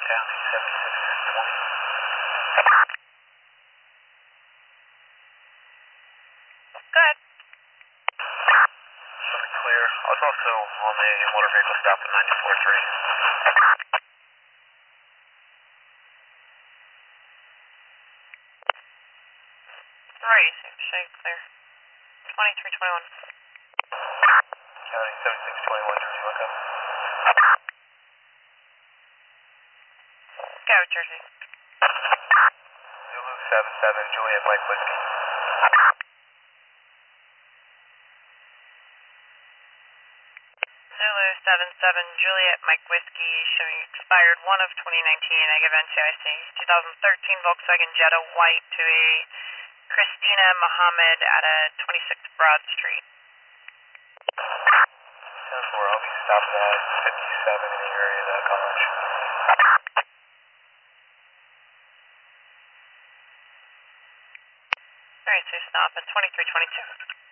County 7620. Good. Something clear. I was also on a motor vehicle stop at 94.3. Right, shade clear. 2321. County 7621, Jersey, Echo. Go, Jersey. Zulu 77, Juliet Mike Whiskey. Zulu 77, Juliet Mike Whiskey, showing expired 1 of 2019, negative NCIC. 2013 Volkswagen Jetta white to a Christina Mohammed at a 26 Broad Street. 10-4, I'll be stopped at 57 in the area of the college. Alright, so stop at 2322.